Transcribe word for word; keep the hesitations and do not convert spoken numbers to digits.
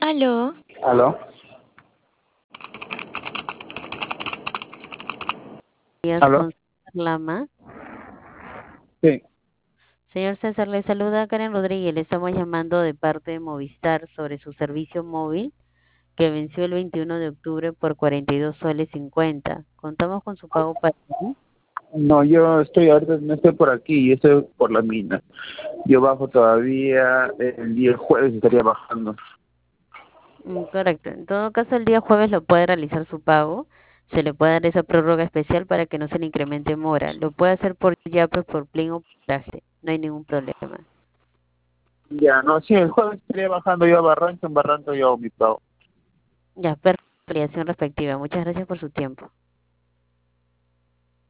Aló. ¿Aló? Días ¿Aló? con César Lama. Sí. Señor César, le saluda Karen Rodríguez. Le estamos llamando de parte de Movistar sobre su servicio móvil que venció el veintiuno de octubre por cuarenta y dos soles cincuenta. Contamos con su pago para mí. No, yo estoy ahorita, no estoy por aquí, yo estoy por la mina. Yo bajo todavía el día jueves, estaría bajando. Mm, correcto. En todo caso, el día jueves lo puede realizar su pago. Se le puede dar esa prórroga especial para que no se le incremente mora. Lo puede hacer por Yape, por Plin o por Aje. No hay ningún problema. Ya, no, sí, el jueves estaría bajando yo a Barranco, en Barranco yo hago mi pago. Ya, perfecto. Respectiva. Muchas gracias por su tiempo.